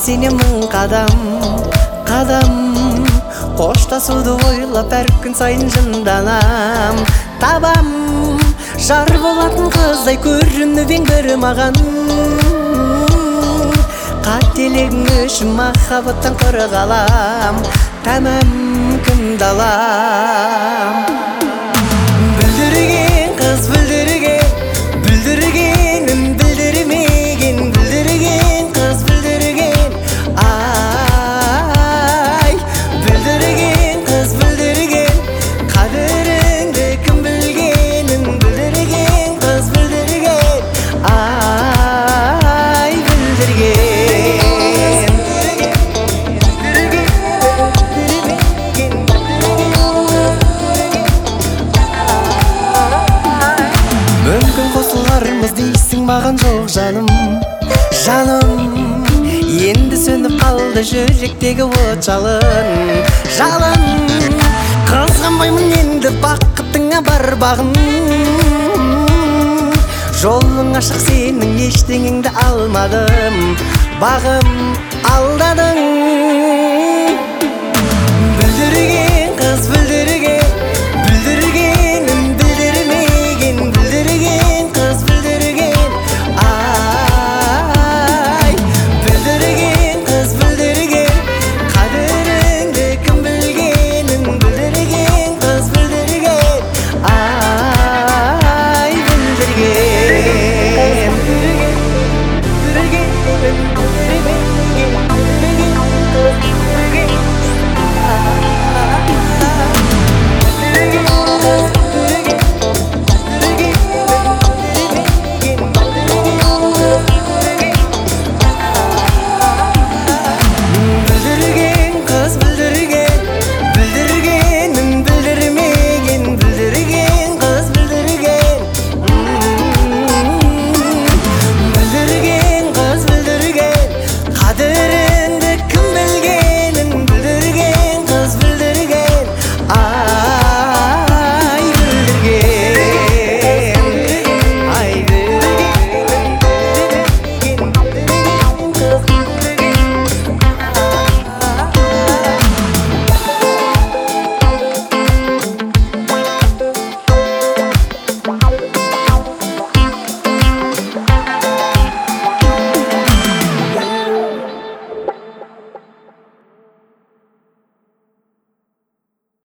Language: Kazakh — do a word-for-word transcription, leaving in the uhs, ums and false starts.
сене мың қадам қадам қоштасуды ойлап әр күн сайын жынданам. Табам жар болатын қыздай көрініп ең бір маған. Қателігің үшін махаббаттан құр қалам. Тәмәм кімді алам. Бүлдірген қыз бүлдірген, бүлдіргенін білдірмеген, бүлдірген қыз бүлдірген. Ай, бүлдірген қыз бүлдірген, қадіріңді кім білгенін, бүлдірген қыз бүлдірген. Ай, бүлдірген. Мүмкін қосылармыз дейсің маған, жоқ жаным, жаным. Енді сөніп қалды жүректегі от жалын, жалын. Қызғанбаймын енді бақытыңа бар бағын. Жолың ашық сенің, ештеңеңді алмадым. Бағым алдадың.